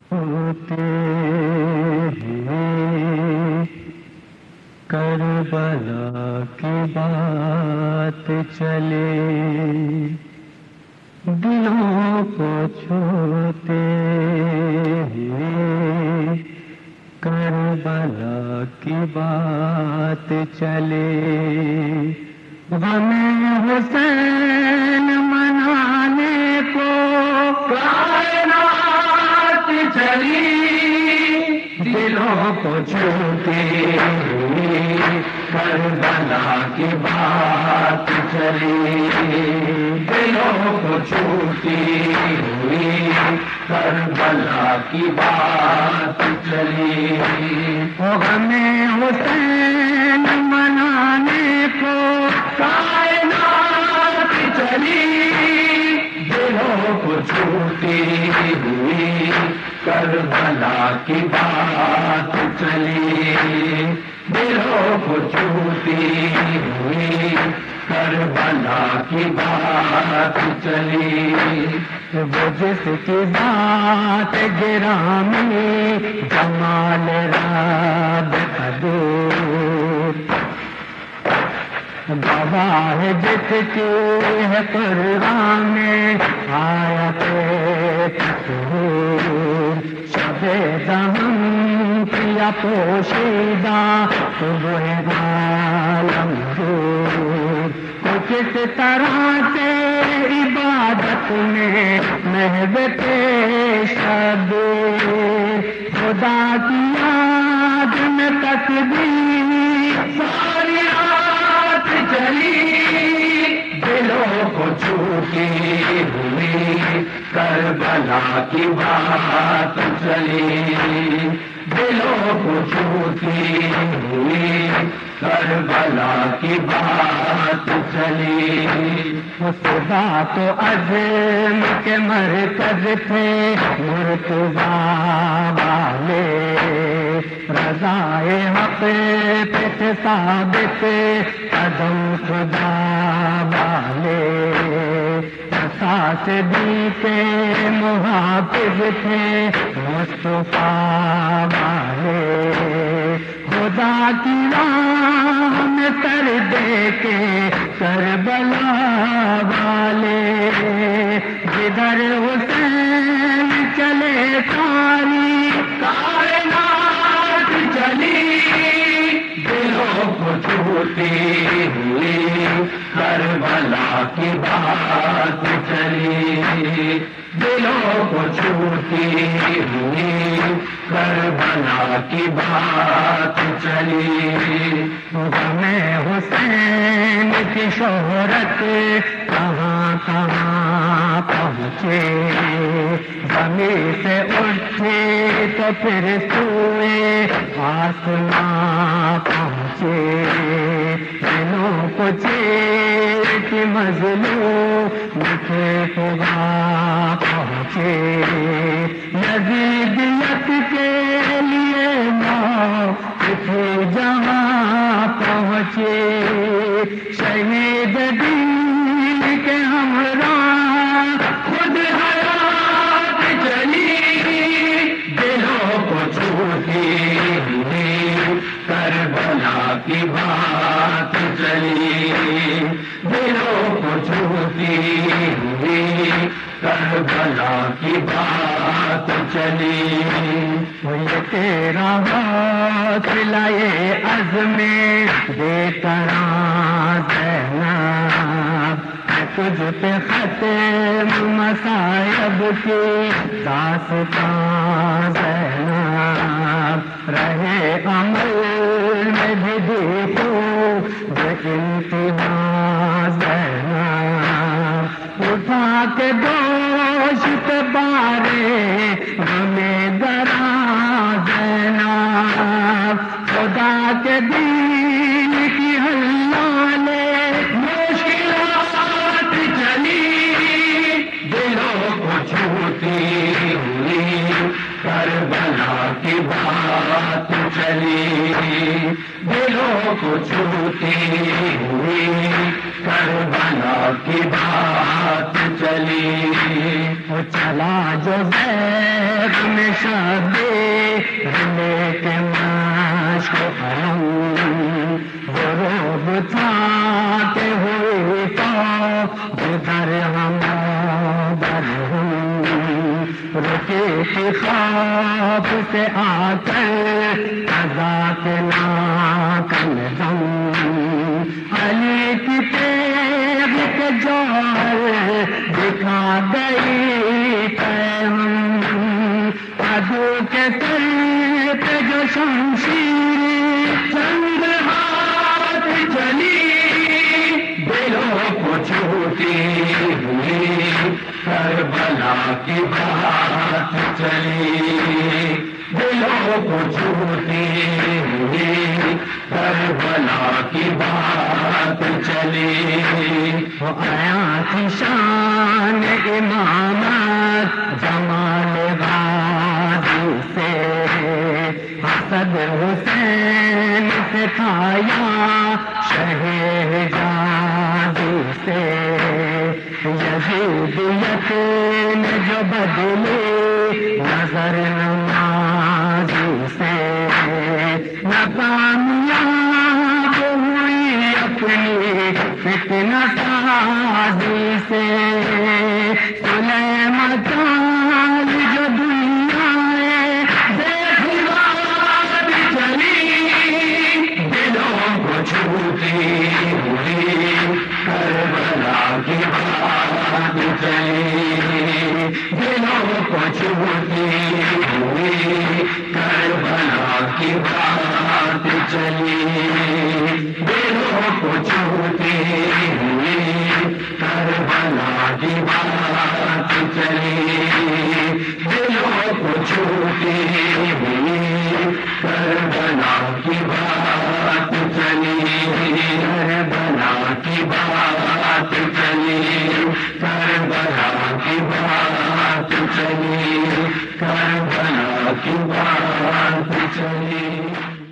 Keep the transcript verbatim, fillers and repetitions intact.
ہوتے کربلا کی بات چلے، دلوں کو چھوتے کربلا کی بات چلے، غم حسین منانے کو کائنات چلی، دلوں کو چھوتے کربلا کی بات چلی، دلوں کو چھوتی ہوئی کربلا کی بات چلی، غم حسین منانے کو کائنات چلی، دلوں کو چھوتی ہوئی کربلا کی بات چلی، دلوں کو چھوتی ہوئی کربلا کی بات چلی، وہ جس کی ذات گرامی جمال رب قدور، گواہ جس کی ہے قرآن میں آیت تطہیر، شب دہم کیا پوشیدہ صبح عالم دور، تو کس طرح سے عبادت میں محو پیش دور، خدا کی یاد میں تسبیح ساری رات چلی، دلوں کو چھوتی ہوئی کربلا کی بات چلی، دلوں کو چھوتی ہوئی کربلا کی بات چلی، خدا تو عزم کے مرکز تھے مرتضیٰ والے، رضائے حق پہ تھے ثابت قدم خدا والے، اساس دی کے محافظ تھے مصطفیٰ والے، خدا کی راہ میں سر دے کے کربلا والے، جدھر حسین چلے ساری کائنات چلی، دلوں کو چھوتی ہوئی کربلا کی بات چلی، دلوں کو چھوتی ہوئی کربلا کی بات چلی، غم حسین کی شہرت کہاں کہاں پہنچے، زمین سے اٹھے تو پھر سوئے آسماں پہنچے، دلوں کو چیر کی مظلوم مٹھے خدا پہنچے، یزیدیت کے لیے موت جہاں پہنچے، شہید دین کے ہمراہ خود حیات چلی، دلوں کو چھوتی ہوئی کربلا کی بات چلی، دلوں کو چھوتی ہوئی کربلا کی بات چلی، یہ تیرا ہاتھ لائے عزم دے کراں زینب، تجھ پہ ختم مصائب کی داستان زینب، رہے عمل میں بھی دیکھو بے انتہا زینب، اٹھا کے دوشت بارے ہمیں درا زینب، خدا کے دین کی ہلالے مشکلات چلی، دلوں کو چھوتی ہوئی کربلا کی بات چلی، دلوں کو چھوتی ہوئی کربلا کی بات چلی. وہ چلا جو زید میں شبے لے کے مشک حرم، وہ روب تھا کہ ہوئی تو ادھر ہم برہم، رکے تھی خواب سے آ کر قضا کے ناکن دم، علی کی تیغ کے جوہر دکھا گئی پیغام، عدو کے سر پہ جو شمشیر چند ہاتھ چلی، دلوں کو چھوتی ہوئی کربلا کی بات چلی، دلوں کو چھوتی ہوئی کربلا کی بات چلی. وہ آیا تھی شان امامت جمال غازی سے، حسد حسین سے کھایا شہزادی سے، یزیدیت نے جو بدلی نظر نمازی سے، ناکامیاب ہوئی اپنی فتنہ سازی سے، سلیمان چال جو دنیا دیکھواد چلی، دلوں کو چھوتی ہوئی کربلا کی بات چلی، دلوں کو چھوتی ہوئی کربلا کی بات چلی، دلوں کو چھوتی ہوئی کربلا کی بات چلی، دلوں کو چھوتی ہوئی کربلا کی بات چلی، کربلا کی بات چلی، کربلا کی بات چلی، کربلا کی بات چلی.